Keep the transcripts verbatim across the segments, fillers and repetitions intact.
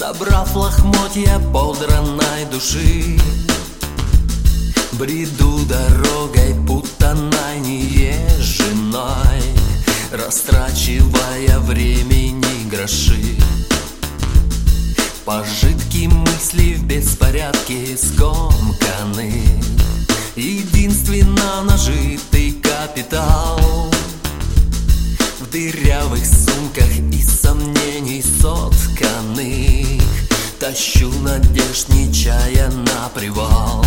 Собрав лохмотья подранной души, бреду дорогой путанной неезженной, растрачивая времени гроши. Пожитки мысли в беспорядке скомканы, единственно нажитый капитал в дырявых сумках из сомнений сотканных тащу надежд, не чая, на привал.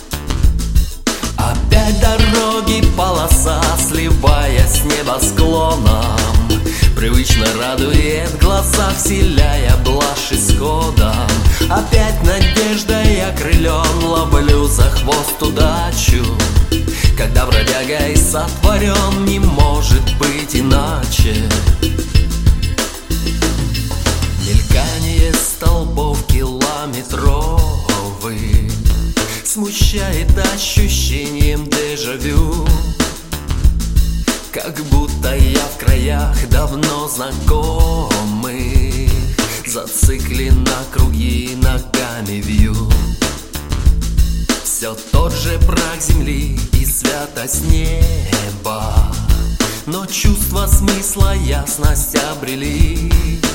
Опять дороги полоса, сливаясь с небосклоном, привычно радует глаза, вселяя блажь исходом. Опять надеждой окрылен, ловлю за хвост удачу, когда бродяга и сотворен, не может быть иначе. Мелькание столбов километровых смущает ощущением дежавю, как будто я в краях давно знакомых, зациклен на круги, ногами вью. Все тот же прах земли и святость неба, но чувство смысла, ясность обрели.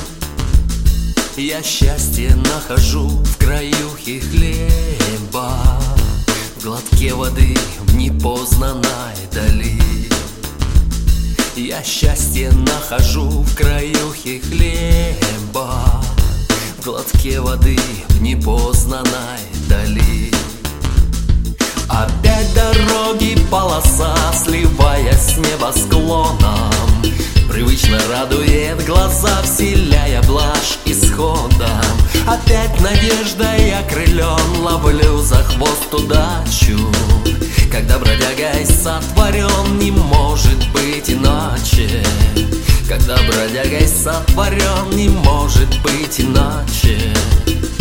Я счастье нахожу в краюхе хлеба, в глотке воды в непознанной дали. Я счастье нахожу в краюхе хлеба, в глотке воды в непознанной дали. Опять дороги полоса, сливаясь с небосклоном, привычно радует глаза, вселяя блажь исходом. Опять надеждой окрылен, ловлю за хвост удачу, когда бродяга и сотворен, не может быть иначе. Когда бродяга и сотворен, не может быть иначе.